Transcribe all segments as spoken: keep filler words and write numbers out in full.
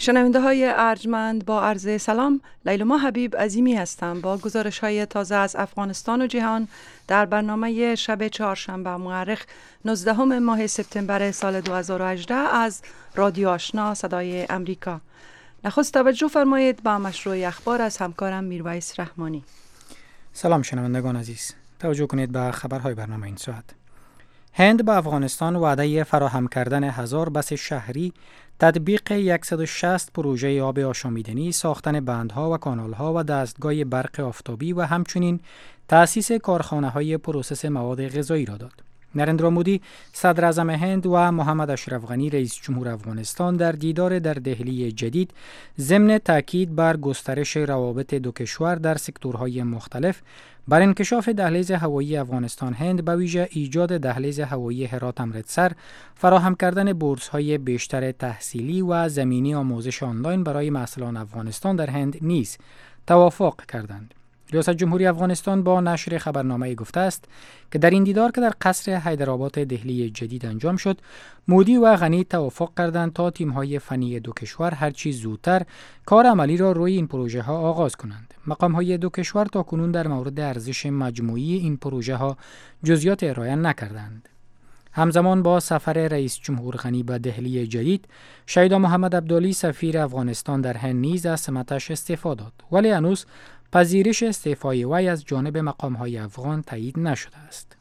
شنونده های ارجمند، با عرض سلام، لیلما حبیب عظیمی هستم با گزارش های تازه از افغانستان و جهان در برنامه شب چهارشنبه مورخ نوزدهم ماه سپتامبر سال دو هزار و هجده از رادیو آشنا صدای امریکا. نخست توجه فرمایید با مشروع اخبار از همکارم میرویس رحمانی. سلام شنوندگان عزیز، توجه کنید به خبرهای برنامه این ساعت. هند به افغانستان وعده فراهم کردن هزار بس شهری، تطبیق صد و شصت پروژه آب آشامیدنی، ساختن بندها و کانالها و دستگاه برق آفتابی و همچنین تأسیس کارخانه‌های پروسس مواد غذایی را داد. نریندرا مودی صدر اعظم هند و محمد اشرف غنی رئیس جمهور افغانستان در دیدار در دهلی جدید ضمن تاکید بر گسترش روابط دو کشور در سکتورهای مختلف بر انکشاف دهلیز هوایی افغانستان هند به ویژه ایجاد دهلیز هوایی هرات امرتسر، فراهم کردن بورس‌های بیشتر تحصیلی و زمینی آموزش آنلاین برای محصلان افغانستان در هند نیز توافق کردند. ریاست جمهوری افغانستان با نشر خبرنامه گفته است که در این دیدار که در قصر حیدرآباد دهلی جدید انجام شد، مودی و غنی توافق کردند تا تیم‌های فنی دو کشور هرچی زودتر کار عملی را روی این پروژه ها آغاز کنند. مقام‌های دو کشور تاکنون در مورد ارزش مجموعی این پروژه ها جزئیات ارائه نکردند. همزمان با سفر رئیس جمهور غنی به دهلی جدید، شیدا محمد عبدالی سفیر افغانستان در هند نیز از سمتش استعفا داد، ولی هنوز پذیرش استعفای وی از جانب مقام‌های افغان تایید نشده است.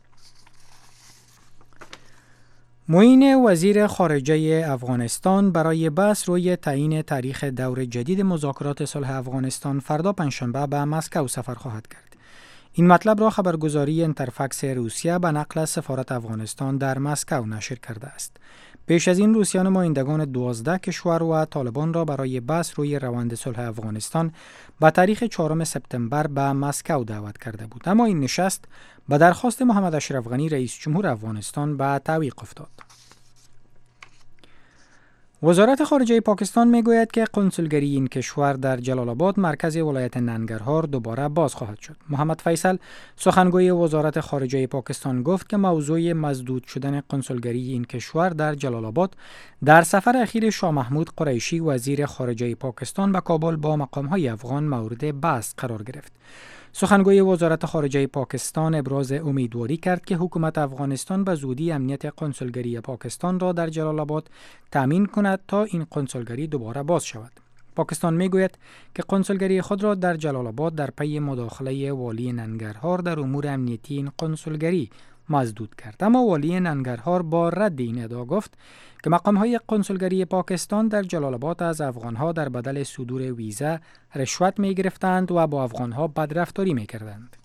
معین وزیر خارجه افغانستان برای بحث روی تعیین تاریخ دور جدید مذاکرات صلح افغانستان فردا پنجشنبه به مسکو سفر خواهد کرد. این مطلب را خبرگزاری انترفکس روسیه به نقل از سفارت افغانستان در مسکو نشر کرده است. پیش از این روسیه نمایندگان دوازده کشور و طالبان را برای بحث روی روند صلح افغانستان به تاریخ چهارم سپتامبر به مسکو دعوت کرده بود، اما این نشست به درخواست محمد اشرف غنی رئیس جمهور افغانستان به تعویق افتاد. وزارت خارجه پاکستان میگوید که قنسولگری این کشور در جلال آباد مرکز ولایت ننگرهار دوباره باز خواهد شد. محمد فیصل سخنگوی وزارت خارجه پاکستان گفت که موضوع مسدود شدن قنسولگری این کشور در جلال آباد در سفر اخیر شاه محمود قریشی وزیر خارجه پاکستان به کابل با مقام‌های افغان مورد بحث قرار گرفت. سخنگوی وزارت خارجه پاکستان ابراز امیدواری کرد که حکومت افغانستان به زودی امنیت قنسولگری پاکستان را در جلال آباد تامین کند تا این قنسولگری دوباره باز شود. پاکستان میگوید که قنسولگری خود را در جلال آباد در پی مداخله والی ننگرهار در امور امنیتی این قنسولگری مسدود کرد، اما والی ننگرهار با رد این ادعا گفت که مقام‌های قنسولگری پاکستان در جلال آباد از افغان‌ها در بدل صدور ویزا رشوت می‌گرفتند و با افغان‌ها بدرفتاری می‌کردند.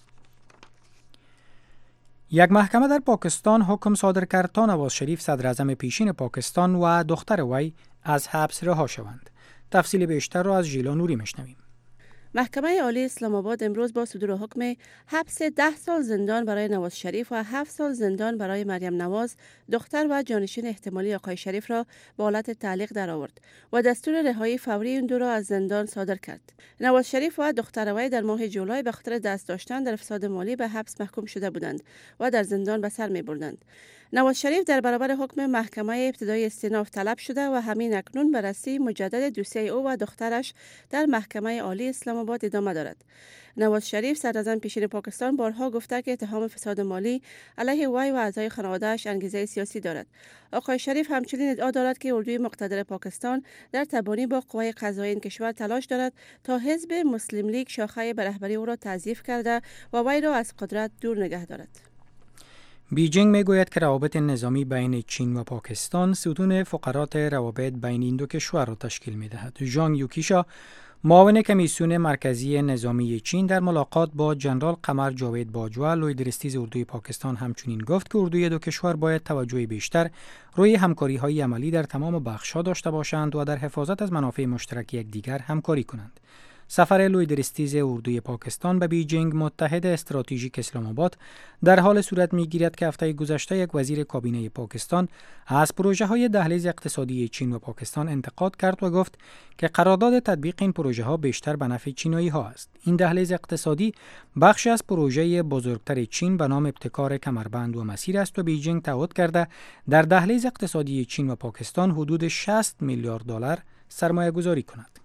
یک محکمه در پاکستان حکم صادر کرد تا نواز شریف صدر اعظم پیشین پاکستان و دختر وی از حبس رها شوند. تفصیل بیشتر را از ژیلا نوری می‌شنویم. محکمه عالی اسلام آباد امروز با صدور حکم حبس ده سال زندان برای نواز شریف و هفت سال زندان برای مریم نواز دختر و جانشین احتمالی آقای شریف را به حالت تعلیق درآورد و دستور رهایی فوری این دو را از زندان صادر کرد. نواز شریف و دختر وی در ماه جولای به خاطر دست داشتن در فساد مالی به حبس محکوم شده بودند و در زندان به سر می‌بردند. نواز شریف در برابر حکم محکمه ابتدایی استئناف طلب شده و همین اکنون بررسی مجدد دوسیه او و دخترش در محکمه عالی اسلام آباد ادامه دارد. نواز شریف صدر اعظم پیشین پاکستان بارها گفته که اتهام فساد مالی علیه وی و اعضای خانواده‌اش انگیزه سیاسی دارد. آقای شریف همچنین ادعا دارد که اردوی مقتدر پاکستان در تبانی با قوای قضایی این کشور تلاش دارد تا حزب مسلم لیگ شاخه به رهبری او را تضعیف کرده و وی را از قدرت دور نگه دارد. بیجینگ میگوید که روابط نظامی بین چین و پاکستان ستون فقرات روابط بین این دو کشور را تشکیل می‌دهد. ژانگ یوکیشا معاون کمیسیون مرکزی نظامی چین در ملاقات با جنرال قمر جاوید باجوا لوی درستیز اردوی پاکستان همچنین گفت که اردوی دو کشور باید توجه بیشتر روی همکاری‌های عملی در تمام بخش‌ها داشته باشند و در حفاظت از منافع مشترک یکدیگر همکاری کنند. سفر لوی درستیز اردوی پاکستان به بیجینگ متحد استراتژیک اسلام آباد در حال صورت می‌گیرد که هفته گذشته یک وزیر کابینه پاکستان از پروژه‌های دهلیز اقتصادی چین و پاکستان انتقاد کرد و گفت که قرارداد تطبیق این پروژه‌ها بیشتر به نفع چینی‌ها است. این دهلیز اقتصادی بخشی از پروژه بزرگتر چین به نام ابتکار کمربند و مسیر است و بیجینگ تعهد کرده در دهلیز اقتصادی چین و پاکستان حدود شصت میلیارد دلار سرمایه گذاری کند.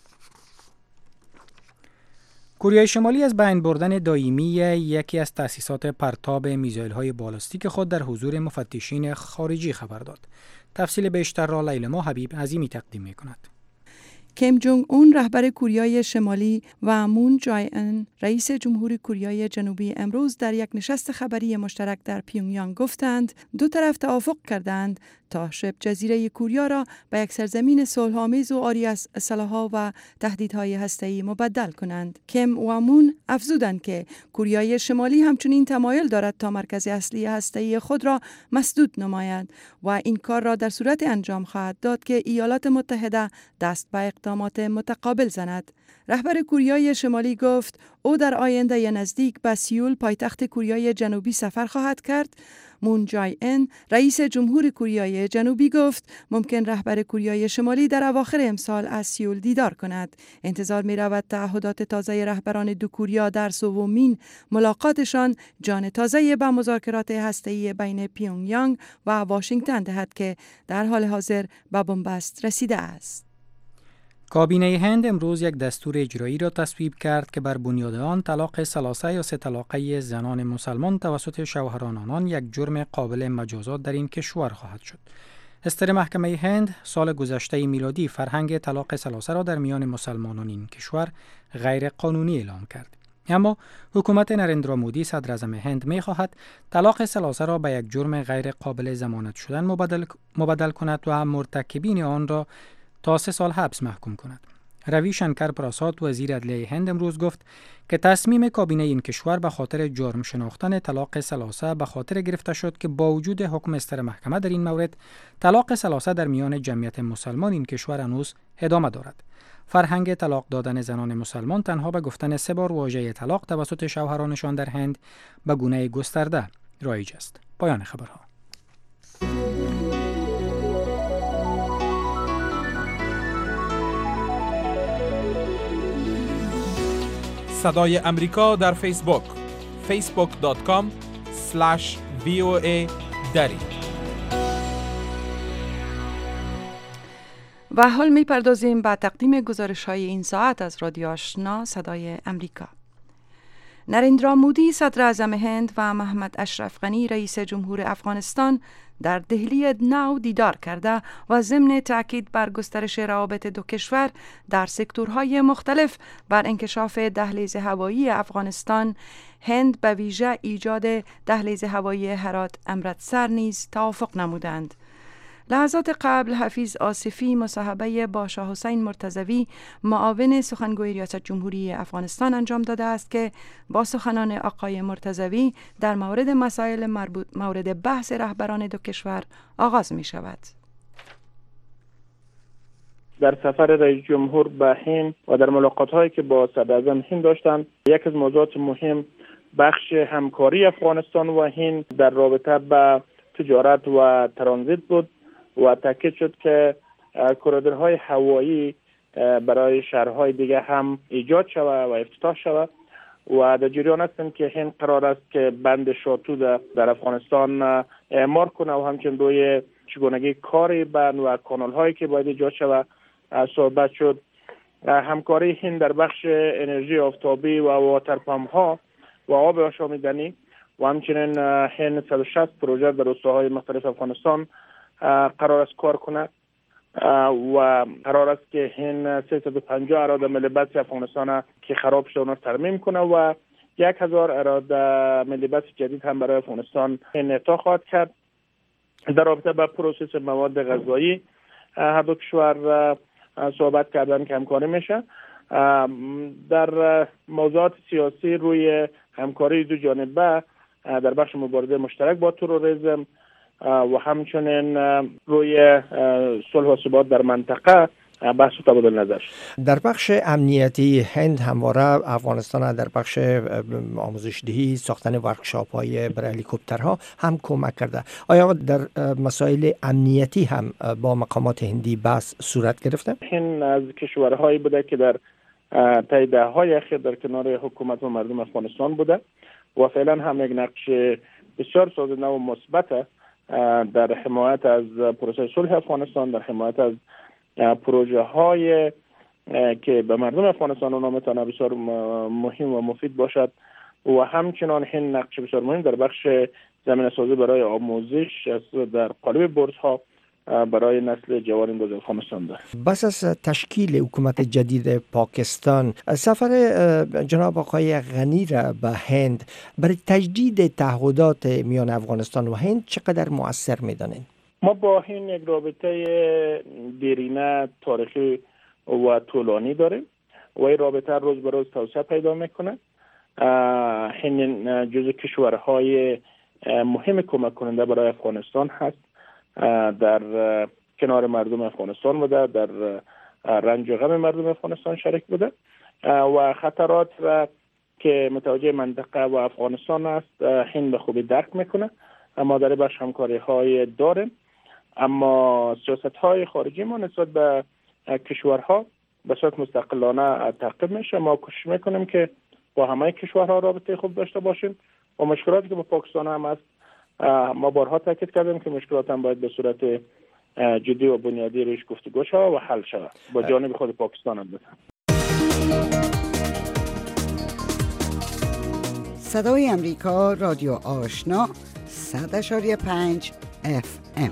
کره شمالی از بین بردن دائمی یکی از تأسیسات پرتاب میزایل‌های بالستیک خود در حضور مفتشین خارجی خبر داد. تفصیل بیشتر را لیلما حبیب عظیمی تقدیم می‌کند. کیم جونگ اون رهبر کره شمالی و مون جای ان رئیس جمهور کره جنوبی امروز در یک نشست خبری مشترک در پیونگیانگ گفتند دو طرف توافق کردند تا شبه جزیره کره را به یک سرزمین صلح‌آمیز و عاری از سلاح‌ها و تهدیدهای هسته‌ای مبدل کنند. کیم و مون افزودند که کره شمالی همچنین تمایل دارد تا مرکز اصلی هسته‌ای خود را مسدود نماید و این کار را در صورت انجام خواهد داد که ایالات متحده دست به اقدامات متقابل زند. رهبر کره شمالی گفت او در آینده نزدیک به سیول پایتخت کره جنوبی سفر خواهد کرد. مون جای ان رئیس جمهور کره جنوبی گفت ممکن رهبر کره شمالی در اواخر امسال از سیول دیدار کند. انتظار می رود تعهدات تازه رهبران دو کره در سومین ملاقاتشان جان تازه به مذاکرات هسته‌ای بین پیونگیانگ و واشنگتن دهد که در حال حاضر به بنبست رسیده است. کابینه هند امروز یک دستور اجرایی را تصویب کرد که بر بنیاد آن طلاق ثلاثه یا سه طلاقه زنان مسلمان توسط شوهران آنان یک جرم قابل مجازات در این کشور خواهد شد. استر محکمه هند سال گذشته میلادی فرهنگ طلاق ثلاثه را در میان مسلمانان این کشور غیر قانونی اعلام کرد. اما حکومت نریندرا مودی صدر اعظم هند می خواهد طلاق ثلاثه را به یک جرم غیر قابل ضمانت شدن مبدل, مبدل کند و مرتکبین آن را تا سه سال حبس محکوم کند. روی شنکر پراساد وزیر عدلیه هند امروز گفت که تصمیم کابینه این کشور به خاطر جرم شناختن طلاق ثلاثه به خاطر گرفته شد که با وجود حکم استر محکمه در این مورد طلاق ثلاثه در میان جمعیت مسلمان این کشور هنوز ادامه دارد. فرهنگ طلاق دادن زنان مسلمان تنها به گفتن سه بار واژه طلاق توسط شوهرانشان در هند به گونه گسترده رایج است. پایان خبرها. صدای امریکا در فیسبوک فیسبوک دات کام اسلش وی او ای دری. و حال می پردازیم به تقدیم گزارش های این ساعت از رادیو آشنا صدای امریکا. نریندرا مودی صدر اعظم هند و محمد اشرف غنی رئیس جمهور افغانستان در دهلی نو دیدار کرده و ضمن تاکید بر گسترش روابط دو کشور در سکتورهای مختلف بر انکشاف دهلیز هوایی افغانستان، هند به ویژه ایجاد دهلیز هوایی هرات امرتسر نیز توافق نمودند. لحظات قبل حفیظ آصفی مصاحبه با شاه حسین مرتضوی معاون سخنگوی ریاست جمهوری افغانستان انجام داده است که با سخنان آقای مرتضوی در مورد مسائل مربوط مورد بحث رهبران دو کشور آغاز می شود. در سفر رئیس جمهور به هند و در ملاقات هایی که با صدر اعظم هند داشتند، یک از موضوعات مهم بخش همکاری افغانستان و هند در رابطه با تجارت و ترانزیت بود و تاکید شد که کریدورهای هوایی برای شهرهای دیگه هم ایجاد شود و افتتاح شود و در جریان هستیم که هند قرار است که بند شاتو در افغانستان اعمار کنه و همچنین روی چگونگی کار بند و کانال هایی که باید ایجاد شود صحبت شد. همکاری هند در بخش انرژی آفتابی و واترپمپ ها و آب آشامیدنی و همچنین هند صد و شصت پروژه در روستاهای مختلف افغانستان قرار است کار کنند و قرار است که هند سیصد و پنجاه اراده ملی بس افغانستان که خراب شده اون ترمیم کنه و یک هزار اراده ملی بس جدید هم برای افغانستان هند اعطا خواهد کرد. در رابطه با پروسس مواد غذایی هر دو کشور صحبت کردن که همکاری میشه. در موضوعات سیاسی روی همکاری دو جانبه در بخش مبارزه مشترک با تروریسم و همچنین روی صلح و ثبات در منطقه بحث و تبادل نظر شد. در بخش امنیتی هند همواره افغانستان در بخش آموزش دهی، ساختن ورکشاپ های برای هلیکوپترها هم کمک کرده. آیا در مسائل امنیتی هم با مقامات هندی بحث صورت گرفته؟ هند از کشورهایی بوده که در طی دهه‌های اخیر در کنار حکومت و مردم افغانستان بوده و فعلا هم یک نقش بسیار سازنده و مثبت در حمایت از پروسه صلح افغانستان، در حمایت از پروژه های که به مردم افغانستان اونا میتونه بسیار مهم و مفید باشد و همچنان هند نقش بسیار مهم در بخش زمینه سازی برای آموزش در قالب بورس ها برای نسل جوان باز افغانستان داره. بس از تشکیل حکومت جدید پاکستان، سفر جناب آقای غنی را به هند برای تجدید تعهدات میان افغانستان و هند چقدر مؤثر میدانید؟ ما با هند یک رابطه دیرینه تاریخی و طولانی داریم و این رابطه روز به روز توسعه پیدا میکنه. هند جزو کشورهای مهم کمک کننده برای افغانستان هست، در کنار مردم افغانستان بوده، در رنج و غم مردم افغانستان شریک بوده و خطرات را که متوجه منطقه و افغانستان است هند به خوبی درک میکنه. ما در بخش همکاری های داریم، اما سیاست های خارجی ما نسبت به کشورها به صورت مستقلانه تعقیب میشه. ما کوشش میکنیم که با همه کشورها رابطه خوب داشته باشیم و مشکلاتی که با پاکستان هم است ما بارها تاکید کردیم که مشکلات هم باید به صورت جدی و بنیادی روش گفتگو شود و حل شود با جانب خود پاکستان هم بسن. صدای امریکا، رادیو آشنا، صد اشاری پنج اف ام.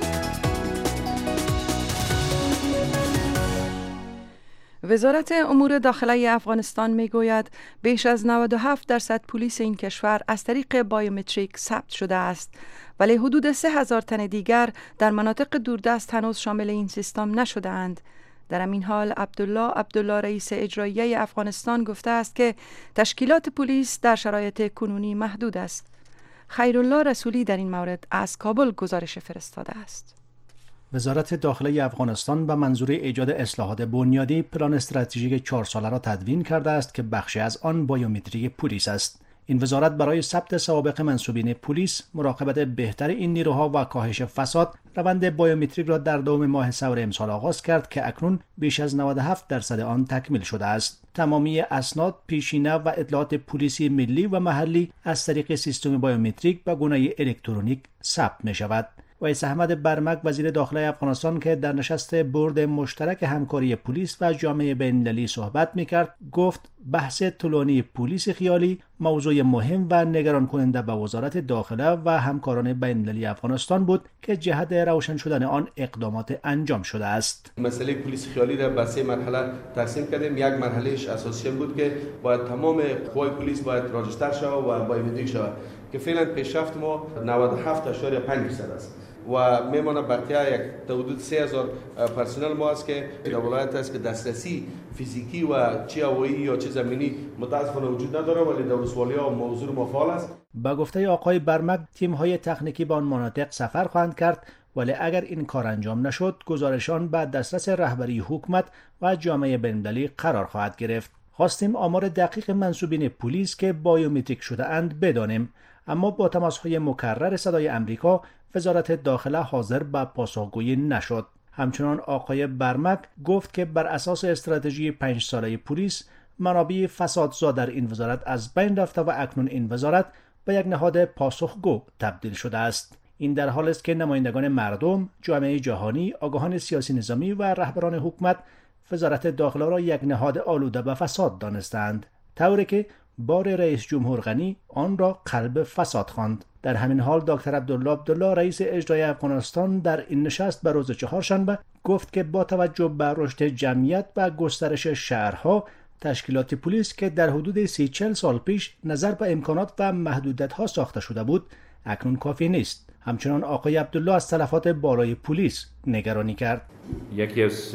وزارت امور داخلی افغانستان میگوید بیش از نود و هفت درصد پلیس این کشور از طریق بایومتریک ثبت شده است، ولی حدود سه هزار تن دیگر در مناطق دوردست هنوز شامل این سیستم نشده اند. در همین حال عبدالله عبدالله رئیس اجرایی افغانستان گفته است که تشکیلات پلیس در شرایط کنونی محدود است. خیرالله رسولی در این مورد از کابل گزارش فرستاده است. وزارت داخلی افغانستان به منظور ایجاد اصلاحات بنیادی پلان استراتژیک چهار ساله را تدوین کرده است که بخشی از آن بایومتریک پلیس است. این وزارت برای ثبت سوابق منصوبین پلیس، مراقبت بهتر این نیروها و کاهش فساد، روند بایومتریک را در دوم ماه سور امسال آغاز کرد که اکنون بیش از نود و هفت درصد آن تکمیل شده است. تمامی اسناد، پیشینه و اطلاعات پلیسی ملی و محلی از طریق سیستم بایومتریک به گونه الکترونیک ثبت می شود. ویس احمد برمک وزیر داخلی افغانستان که در نشست بورد مشترک همکاری پلیس و جامعه بین‌المللی صحبت می‌کرد گفت بحث طولانی پلیس خیالی موضوع مهم و نگران کننده به وزارت داخله و همکاران بین‌المللی افغانستان بود که جهت روشن شدن آن اقدامات انجام شده است. مسئله پلیس خیالی را به سه مرحله تقسیم کردیم. یک مرحلهش اساسی بود که باید تمام قوای پلیس باید راجستر شود و بایومتریک شود که فعلا پیشرفت ما نود و هفت اشاریه پنج درصد است و میمونه بقیه یک حدود سه هزار پرسنل ما است که در ولایت است که دسترسی فیزیکی و چه هوایی یا چه زمینی متاسفانه وجود نداره، ولی در ولسوالی‌ها موضوع ما فعال است. با گفته آقای برمک تیم‌های تکنیکی به آن مناطق سفر خواهند کرد، ولی اگر این کار انجام نشد گزارشان به دسترس رهبری حکومت و جامعه بین‌المللی قرار خواهد گرفت. خواستیم آمار دقیق منصوبین پلیس که بایومتریک شده اند بدانیم، اما با تماس‌های مکرر صدای امریکا وزارت داخله حاضر به پاسخگویی نشد. همچنان آقای برمک گفت که بر اساس استراتژی پنج ساله پلیس منابع فسادزا در این وزارت از بین رفته و اکنون این وزارت به یک نهاد پاسخگو تبدیل شده است. این در حالی است که نمایندگان مردم، جامعه جهانی، آگاهان سیاسی نظامی و رهبران حکومت وزارت داخله را یک نهاد آلوده به فساد دانستند، طوری که بار رئیس جمهور غنی آن را قلب فساد خواند. در همین حال دکتر عبدالله عبدالله رئیس اجرایی افغانستان در این نشست به روز چهارشنبه گفت که با توجه به رشد جمعیت و گسترش شهرها، تشکیلات پلیس که در حدود سی چهل سال پیش نظر به امکانات و محدودیت‌ها ساخته شده بود، اکنون کافی نیست. همچنان آقای عبدالله از تلفات بالای پلیس نگرانی کرد. یکی از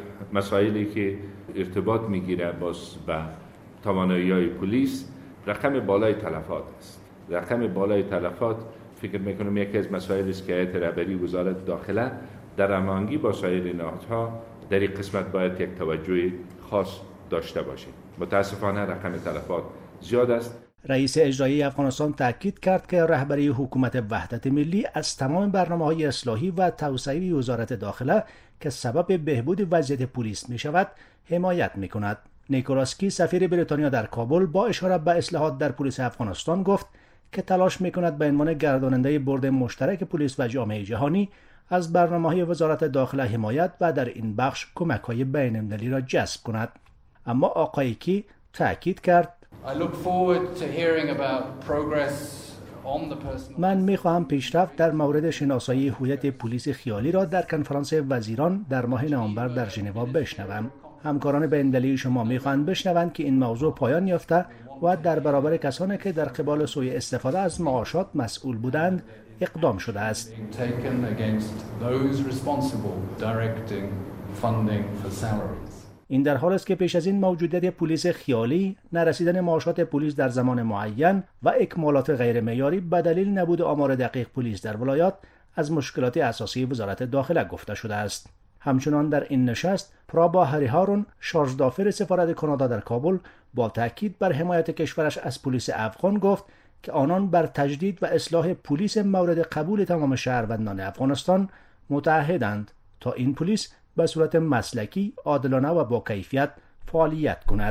مسائلی که ارتباط میگیره باز با توانایی‌های پلیس رقم بالای تلفات است. رقم بالای تلفات فکر میکنم یکی از مسائلی است که هیئت رهبری وزارت داخله در هماهنگی با سایر نهادها در این قسمت باید یک توجه خاص داشته باشیم. متاسفانه رقم تلفات زیاد است. رئیس اجرایی افغانستان تاکید کرد که رهبری حکومت وحدت ملی از تمام برنامه‌های اصلاحی و توسعه‌ای وزارت داخله که سبب بهبود وضعیت پلیس می‌شود حمایت می‌کند. نیکولاس کی سفیر بریتانیا در کابل با اشاره به اصلاحات در پلیس افغانستان گفت که تلاش می‌کند به عنوان گرداننده بورد مشترک پلیس و جامعه جهانی از برنامه‌های وزارت داخله حمایت و در این بخش کمک‌های بین‌المللی را جذب کند. اما آقای کی تأکید کرد من می‌خواهم پیشرفت در مورد شناسایی هویت پلیس خیالی را در کنفرانس وزیران در ماه نوامبر در ژنو بشنوم. همکاران بین‌المللی شما می‌خواهند بشنوند که این موضوع پایان یافته و در برابر کسانی که در قبال سوء استفاده از معاشات مسئول بودند اقدام شده است. این در حال است که پیش از این موجودیت پلیس خیالی، نرسیدن معاشات پلیس در زمان معین و اکمالات غیر معیاری به دلیل نبود آمار دقیق پلیس در ولایات از مشکلات اساسی وزارت داخله گفته شده است. همچنان در این نشست پرابا هریهارون، شارژ دافر سفارت کانادا در کابل، با تاکید بر حمایت کشورش از پلیس افغان گفت که آنان بر تجدید و اصلاح پلیس مورد قبول تمام شهروندان افغانستان متعهدند تا این پلیس به صورت مسلکی، عادلانه و با کیفیت فعالیت کند.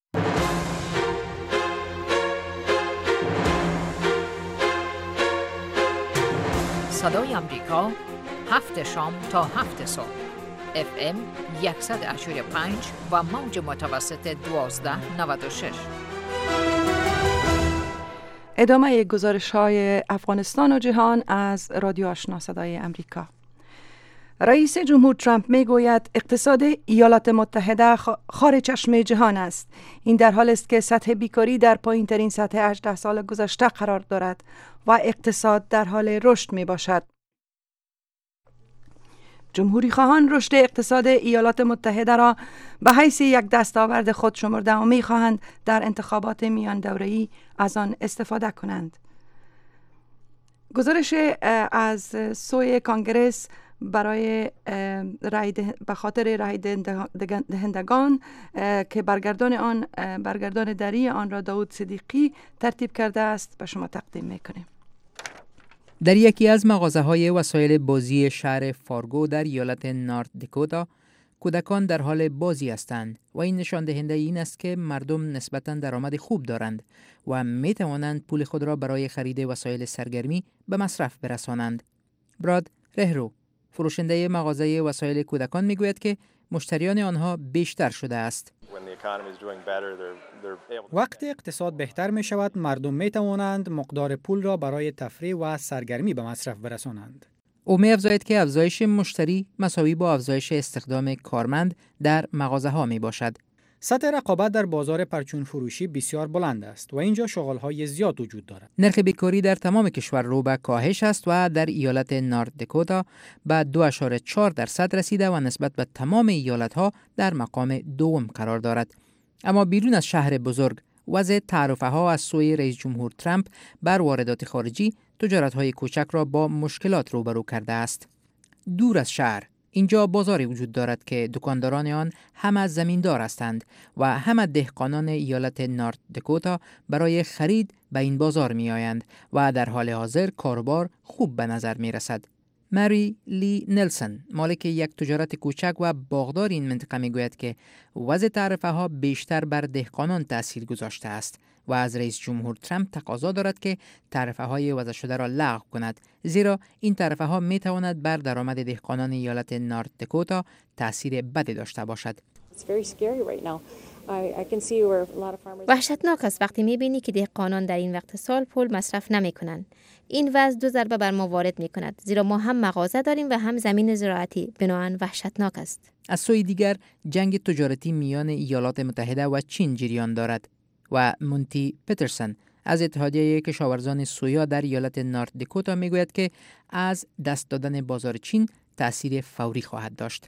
صدای امریکا، هفت شام تا هفت صبح، اف ام صد و اشتاد و پنج و موج متوسط دوازده نود و شش. ادامه گزارش های افغانستان و جهان از رادیو آشنا صدای امریکا. رئیس جمهور ترامپ می گوید اقتصاد ایالات متحده خار چشم جهان است. این در حال است که سطح بیکاری در پایین ترین سطح هجده سال گذشته قرار دارد و اقتصاد در حال رشد می باشد. جمهوری خواهان رشد اقتصاد ایالات متحده را به حیث یک دستاورد خود شمرده و می خواهند در انتخابات میان دوره‌ای از آن استفاده کنند. گزارش از سوی کانگرس برای رای به خاطر رای دهندگان که برگردان آن برگردان دری آن را داود صدیقی ترتیب کرده است به شما تقدیم میکنیم. در یکی از مغازه‌های وسایل بازی شهر فارگو در ایالت نارت دکوتا کودکان در حال بازی هستند و این نشان دهنده این است که مردم نسبتاً درآمد خوب دارند و می توانند پول خود را برای خرید وسایل سرگرمی به مصرف برسانند. براد رهرو، فروشنده مغازه وسایل کودکان میگوید که مشتریان آنها بیشتر شده است. وقتی اقتصاد بهتر می شود، مردم می توانند مقدار پول را برای تفریح و سرگرمی به مصرف برسانند. او می افزاید که افزایش مشتری مساوی با افزایش استخدام کارمند در مغازه ها می باشد. سطح رقابت در بازار پرچون فروشی بسیار بلند است و اینجا شغل‌های زیاد وجود دارد. نرخ بیکاری در تمام کشور رو به کاهش است و در ایالت نارت دکوتا به دو ممیز چهار درصد رسیده و نسبت به تمام ایالت‌ها در مقام دوم قرار دارد. اما بیرون از شهر بزرگ، وضع تعرفه‌ها از سوی رئیس جمهور ترامپ بر واردات خارجی تجارت‌های کوچک را با مشکلات روبرو کرده است. دور از شهر، اینجا بازاری وجود دارد که دکانداران آن هم از زمیندار هستند و هم از دهقانان ایالت نارت دکوتا برای خرید به این بازار می آیند و در حال حاضر کاروبار خوب به نظر می رسد. مری لی نلسن، مالک یک تجارت کوچک و باغدار این منطقه می گوید که وضع تعرفه ها بیشتر بر دهقانان تاثیر گذاشته است و از رئیس جمهور ترامپ تقاضا دارد که تعرفه های وضع شده را لغو کند، زیرا این تعرفه ها می تواند بر درآمد دهقانان ایالت نارت دکوتا تاثیر بدی داشته باشد. وحشتناک است وقتی می‌بینی که دهقانان در این وقت سال پول مصرف نمی‌کنند. این وضع دو ضربه بر ما وارد می‌کند، زیرا ما هم مغازه داریم و هم زمین زراعتی، بنابراین وحشتناک است. از سوی دیگر جنگ تجارتی میان ایالات متحده و چین جریان دارد و مونتی پترسن از اتحادیه کشاورزان سویا در ایالت نارت دکوتا میگوید که از دست دادن بازار چین تأثیر فوری خواهد داشت.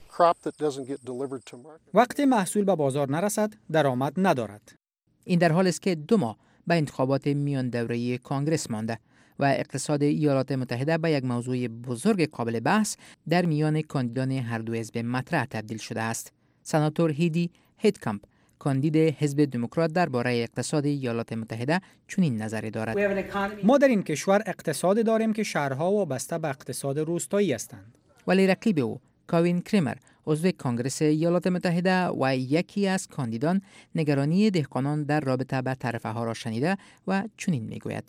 وقتی محصول به بازار نرسد، درآمد ندارد. این در حال است که دو ماه به انتخابات میان دوره‌ای کانگرس مانده و اقتصاد ایالات متحده به یک موضوع بزرگ قابل بحث در میان کاندیدان هر دو حزب مطرح تبدیل شده است. سناتور هیدی هیتکامپ، کاندید حزب دموکرات درباره اقتصاد ایالات متحده چنین نظری دارد: ما در این کشور اقتصاد داریم که شهرها وابسته به اقتصاد روستایی هستند. ولی رقیب او، کاوین کریمر، عضو کانگرس ایالات متحده و یکی از کاندیدان نگرانی دهقانان در رابطه با تعرفه ها را شنیده و چنین میگوید: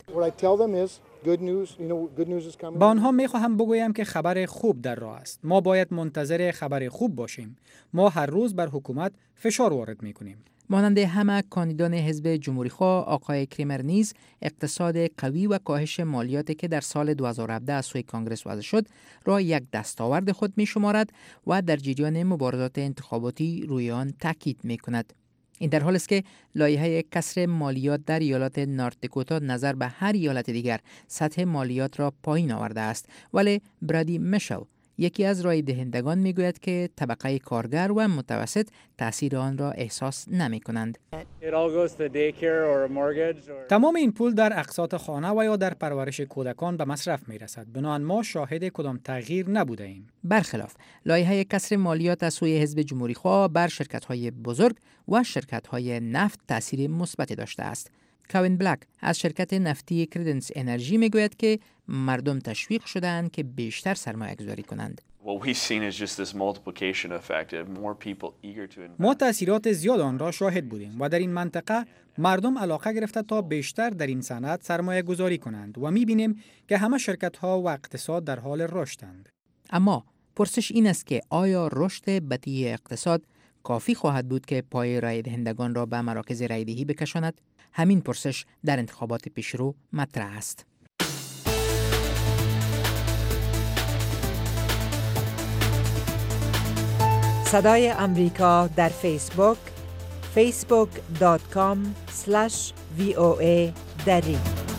با آنها می خواهم بگویم که خبر خوب در راه است. ما باید منتظر خبر خوب باشیم. ما هر روز بر حکومت فشار وارد می کنیم. مانند همه کاندیدان حزب جمهوری‌خواه، آقای کریمر نیز اقتصاد قوی و کاهش مالیاتی که در سال دو هزار و هفده از سوی کانگرس وضع شد را یک دستاورد خود می شمارد و در جریان مبارزات انتخاباتی روی آن تاکید می کند. این در حالی است که لایحه کسر مالیات در ایالات نارت دکوتا نظر به هر ایالت دیگر سطح مالیات را پایین آورده است، ولی برادی میشل یکی از رای دهندگان میگوید که طبقه کارگر و متوسط تأثیر آن را احساس نمی کنند. تمام این پول در اقساط خانه و یا در پرورش کودکان به مصرف می رسد. بنابراین ما شاهد کدام تغییر نبوده ایم. برخلاف لایحه کسر مالیات از سوی حزب جمهوری‌خواه بر شرکت‌های بزرگ و شرکت‌های نفت تأثیر مثبتی داشته است. کوین بلک از شرکت نفتی کردنس انرژی میگوید که مردم تشویق شدند که بیشتر سرمایه گذاری کنند. ما تأثیرات زیاد آن را شاهد بودیم و در این منطقه مردم علاقه گرفته تا بیشتر در این صنعت سرمایه گذاری کنند و می بینیم که همه شرکت ها و اقتصاد در حال رشدند. اما پرسش این است که آیا رشد بطیء اقتصاد کافی خواهد بود که پای رای دهندگان را به مراکز رای دهی بکشاند؟ همین پرسش در انتخابات پیشرو مطرح است. صدای امریکا در فیسبوک فیسبوک دات کام اسلش وی او ای دری.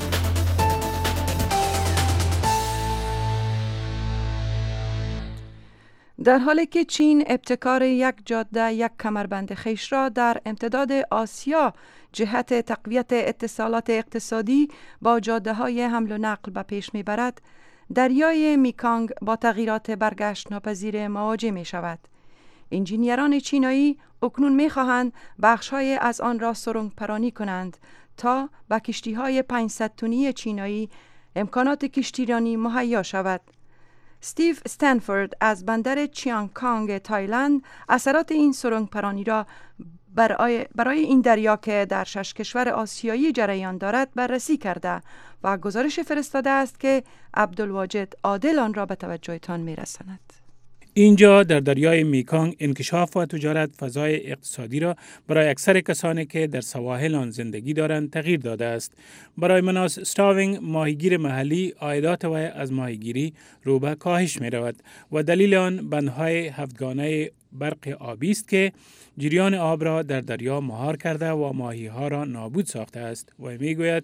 در حالی که چین ابتکار یک جاده یک کمربند خویش را در امتداد آسیا جهت تقویت اتصالات اقتصادی با جاده های حمل و نقل به پیش می برد، دریای میکانگ با تغییرات برگشت ناپذیر مواجه می شود. انجینیران چینایی اکنون می خواهند بخش های از آن را سرنگ پرانی کنند تا با کشتی های پانصد تنی چینایی امکانات کشتیرانی مهیا شود. استیو استنفورد از بندر چیانگ کانگ تایلند اثرات این سرنگ پرانی را برای, برای این دریا که در شش کشور آسیایی جریان دارد بررسی کرده و گزارش فرستاده است که عبدالواجد عادل آن را به توجهتان میرساند. اینجا در دریای میکانگ انکشاف و تجارت فضای اقتصادی را برای اکثر کسانی که در سواحل آن زندگی دارند تغییر داده است. برای مناس ستاوینگ ماهیگیر محلی عایدات و از ماهیگیری رو به کاهش می رود و دلیل آن بندهای هفتگانه برق آبی است که جریان آب را در دریا مهار کرده و ماهی ها را نابود ساخته است و می گوید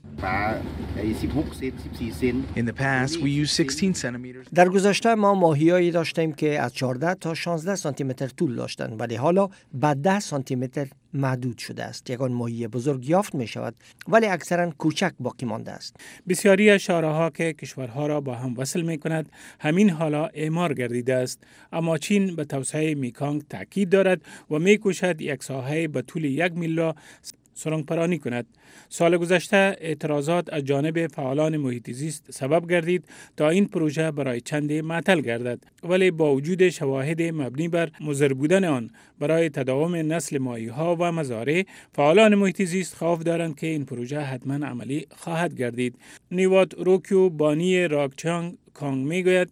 در گذشته ما ماهیایی داشتیم که از چهارده تا شانزده سانتی متر طول داشتند، ولی حالا به ده سانتی متر محدود شده است. یگان ماهی بزرگ یافت می شود ولی اکثرا کوچک باقی مانده است. بسیاری از شاهراه‌ها که کشورها را با هم وصل می کند همین حالا اعمار گردیده است، اما چین به توسعه میکانگ تاکید دارد و می کوشد یک ساحه به طول یک میل را سرنگ پرانی کند. سال گذشته اعتراضات از جانب فعالان محیط زیست سبب گردید تا این پروژه برای چندی معطل گردد، ولی با وجود شواهد مبنی بر مضر بودن آن برای تداوم نسل ماهی‌ها و مزارع، فعالان محیط زیست خوف دارند که این پروژه حتما عملی خواهد گردید. نیوات روکیو بانی راکچانگ کانگ میگوید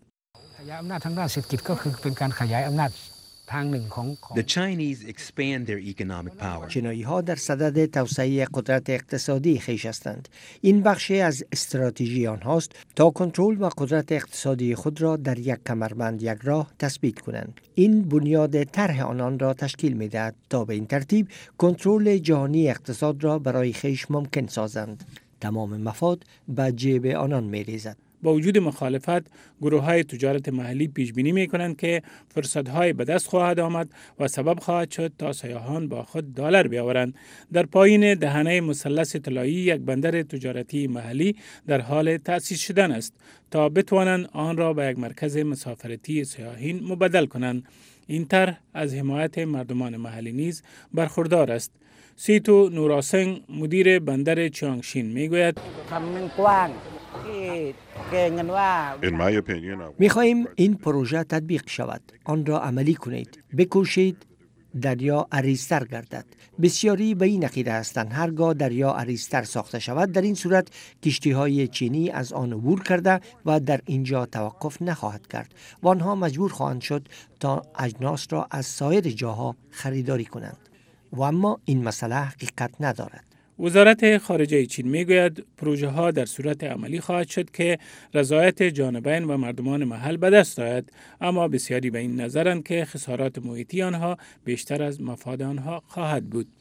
The Chinese expand their economic power. چینایی ها در صدد توسعه قدرت اقتصادی خویش هستند. این بخشی از استراتژی آنهاست تا کنترل و قدرت اقتصادی خود را در یک کمربند یک راه تثبیت کنند. این بنیاد طرح آنان را تشکیل می‌دهد تا به این ترتیب کنترل جهانی اقتصاد را برای خویش ممکن سازند. تمام مفاد به جیب آنان می‌ریزد. با وجود مخالفت، گروه‌های تجارت محلی پیش بینی می‌کنند که فرصت‌های به دست خواهد آمد و سبب خواهد شد تا سیاحان با خود دلار بیاورند. در پایین دهنه مثلث طلایی یک بندر تجارتی محلی در حال تأسیس شدن است تا بتوانند آن را به یک مرکز مسافرتی سیاحین مبدل کنند. این طرح از حمایت مردمان محلی نیز برخوردار است. سیتو نوراسنگ مدیر بندر چیانگشین میگوید می‌خواهیم این پروژه تطبیق شود. آن را عملی کنید. بکوشید دریا عریض‌تر گردد. بسیاری به این عقیده هستند هرگاه دریا عریض‌تر ساخته شود در این صورت کشتی‌های چینی از آن عبور کرده و در اینجا توقف نخواهد کرد و آنها مجبور خواهند شد تا اجناس را از سایر جاها خریداری کنند و اما این مسئله حقیقت ندارد. وزارت خارجه چین میگوید پروژه ها در صورت عملی خواهد شد که رضایت جانبین و مردمان محل به دست آید، اما بسیاری به این نظرند که خسارات محیطی آنها بیشتر از مفاد آنها خواهد بود.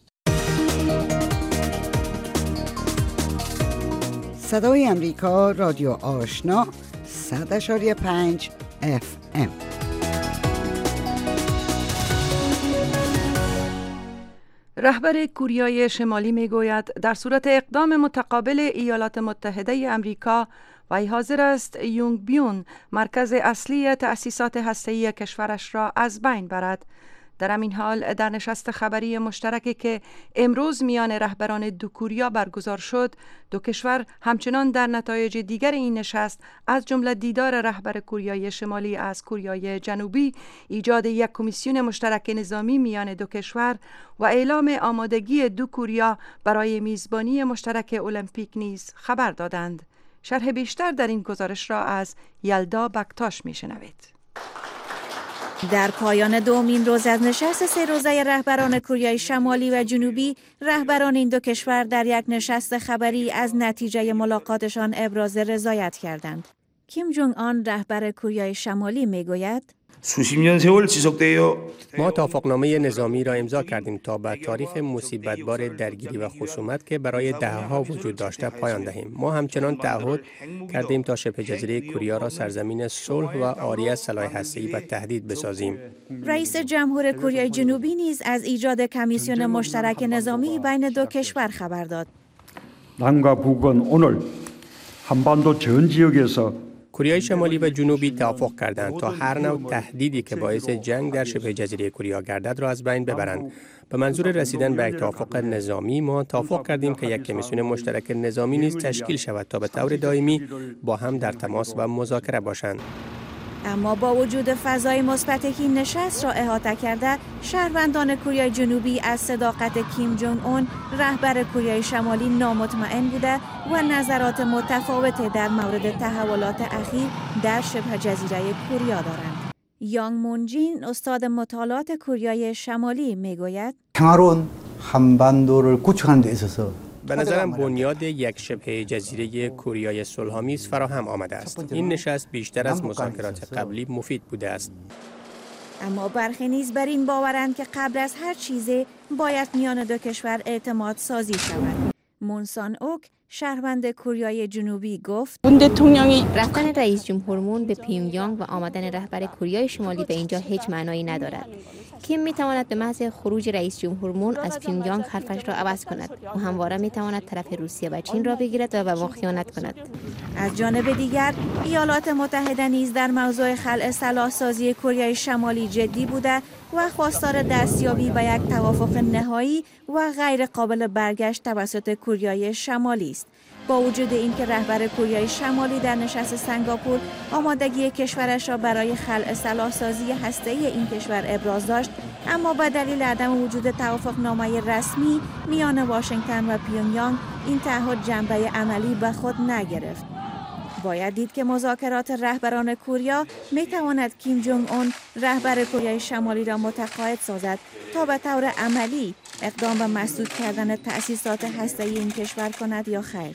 صدای امریکا رادیو آشنا صد اشاری پنج اف ام. رهبر کوریای شمالی میگوید در صورت اقدام متقابل ایالات متحده امریکا وی حاضر است یونگ بیون مرکز اصلی تأسیسات هسته‌ای کشورش را از بین برد. در همین حال در نشست خبری مشترکی که امروز میان رهبران دو کوریا برگزار شد، دو کشور همچنان در نتایج دیگر این نشست از جمله دیدار رهبر کوریای شمالی از کوریای جنوبی، ایجاد یک کمیسیون مشترک نظامی میان دو کشور و اعلام آمادگی دو کوریا برای میزبانی مشترک المپیک نیز خبر دادند. شرح بیشتر در این گزارش را از یلدا بکتاش میشنوید. در پایان دومین روز از نشست سه روزه رهبران کوریای شمالی و جنوبی، رهبران این دو کشور در یک نشست خبری از نتیجه ملاقاتشان ابراز رضایت کردند. کیم جونگ آن رهبر کوریای شمالی میگوید: ما توافقنامه نظامی را امضا کردیم تا به تاریخ مصیبتبار درگیری و خصومت که برای دهه‌ها وجود داشته پایان دهیم. ما همچنان تعهد کردیم تا شبه جزیره کوریا را سرزمین صلح و عاری از سلاح هسته‌ای و تهدید بسازیم. رئیس جمهور کوریای جنوبی نیز از ایجاد کمیسیون مشترک نظامی بین دو کشور خبر داد. 남과 북은 오늘 한반도 전 지역에서 کوریای شمالی و جنوبی توافق کردند تا هر نوع تهدیدی که باعث جنگ در شبه جزیره کوریا گردد را از بین ببرند. به منظور رسیدن به یک توافق نظامی ما توافق کردیم که یک کمیسیون مشترک نظامی نیز تشکیل شود تا به طور دائمی با هم در تماس و مذاکره باشند. اما با وجود فضای مثبت که این نشست را احاطه کرده، شهروندان کوریای جنوبی از صداقت کیم جونگ اون رهبر کوریای شمالی نامطمئن بوده و نظرات متفاوت در مورد تحولات اخیر در شبه جزیره کوریا دارند. یانگ مونجین استاد مطالعات کوریای شمالی میگوید: 평화로운 한반도를 구축하는 데 있어서 به نظرم بنیاد یک شبه جزیره کوریای صلح‌آمیز فراهم آمده است. این نشست بیشتر از مذاکرات قبلی مفید بوده است. اما برخی نیز بر این باورند که قبل از هر چیزی باید میان دو کشور اعتماد سازی شود. مونسان اوک شهروند کوریای جنوبی گفت: رفتن رئیس جمهور مون به پیونگیانگ و آمدن رهبر کوریای شمالی به اینجا هیچ معنایی ندارد. کیم میتواند به محض خروج رئیس جمهور مون از پیونگیانگ حرفش را عوض کند و همواره میتواند طرف روسیه و چین را بگیرد و به ما خیانت کند. از جانب دیگر ایالات متحده نیز در موضوع خلع سلاح سازی کوریای شمالی جدی بوده و خواستار دستیابی به یک توافق نهایی و غیر قابل برگشت توسط کوریای شمالی است. با وجود اینکه رهبر کوریای شمالی در نشست سنگاپور آمادگی کشورش را برای خلع سلاح سازی هسته‌ای این کشور ابراز داشت، اما به دلیل عدم وجود توافقنامه رسمی میان واشنگتن و پیونگیانگ این تعهد جنبه عملی به خود نگرفت. باید دید که مذاکرات رهبران کوریا می تواند کیم جونگ اون رهبر کوریای شمالی را متقاعد سازد تا به طور عملی اقدام به مسدود کردن تأسیسات هسته‌ای این کشور کند یا خیر.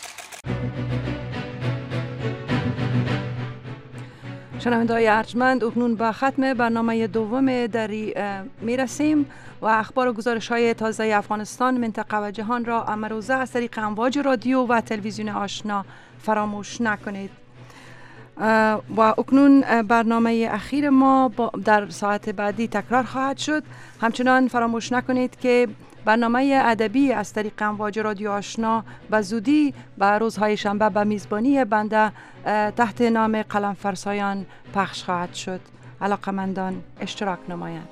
شنونده‌های ارجمند، اکنون به ختم برنامه دوم دری می رسیم و اخبار و گزارش‌های تازه افغانستان، منطقه و جهان را امروزه از طریق امواج رادیو و تلویزیون آشنا فراموش نکنید. و اکنون برنامه اخیر ما در ساعت بعدی تکرار خواهد شد. همچنان فراموش نکنید که برنامه ادبی از طریق امواج رادیو آشنا به زودی به روزهای شنبه به میزبانی بنده تحت نام قلم فرسایان پخش خواهد شد. علاقمندان اشتراک نمایند.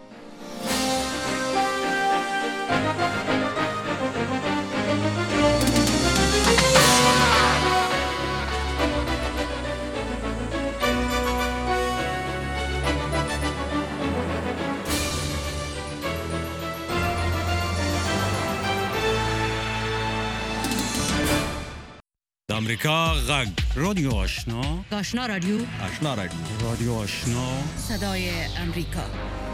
امریکا غږ رادیو آشنا آشنا رادیو آشنا رادیو رادیو آشنا صدای امریکا